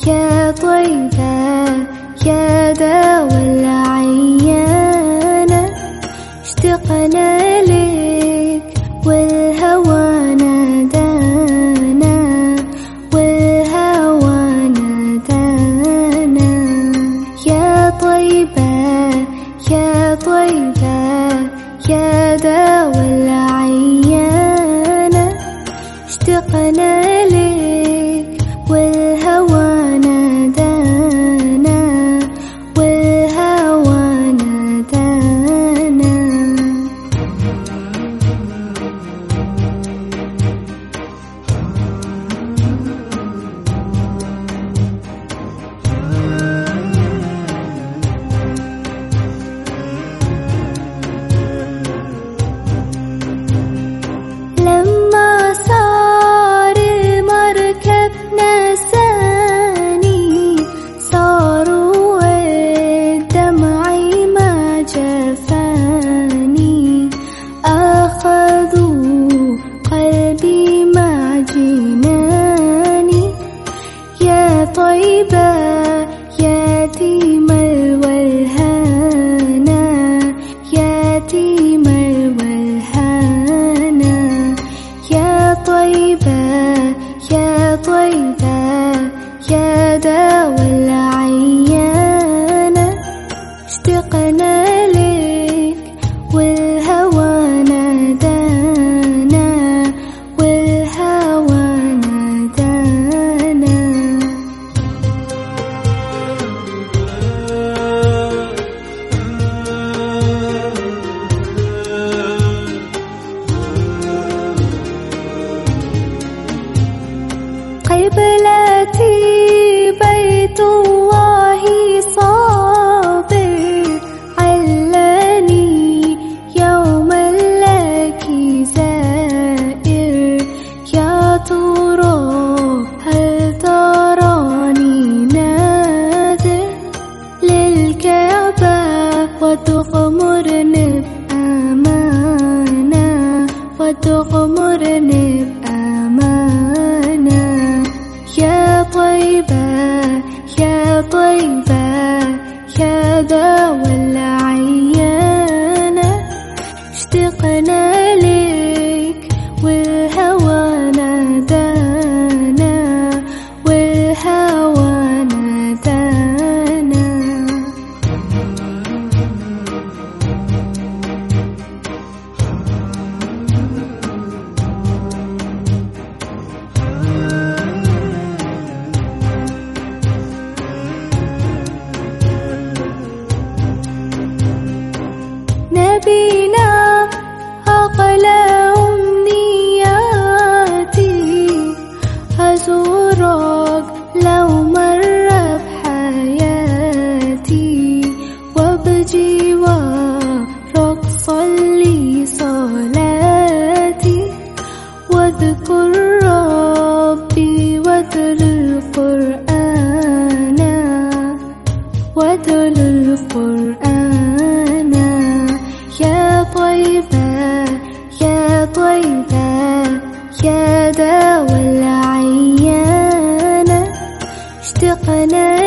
يا طيبة يا داوى العيانة، اشتقنا لك والهوى نادانا، والهوى نادانا. يا طيبة يا طيبة يا داوى العيانة، اشتقنا لك والهوى نادانا، والهوى نادانا. لما صار المركب نساني، صاروا الدمع ما جفاني، أخذوا قلبي مع جناني. يا طيبة يتيم الولهانا، يتيم الولهانا. يا طيبة يا طيبة يا داوى العيانة، اشتقنا لك والهوى نادانا، والهوى نادانا. قبلتي بيت الله صابر، علني يوما لك زائر. يا ترى هل تراني ناذر للكعبة، وتغمرني بأمانة، وتغمرني بأمانة. يا طيبة يا طيبة يا داوى العيانة، اشتقنا لك والهوى نادانا، والهوى نادانا. نبينا أقلى أمنياتي، أزورك لو مر بحياتي، وبجوارك صلي صلاتي، واذكر ربي واتل القرآن، واتل القرآن. يا طيبة يا طيبة يا داوى العيانة، اشتقنا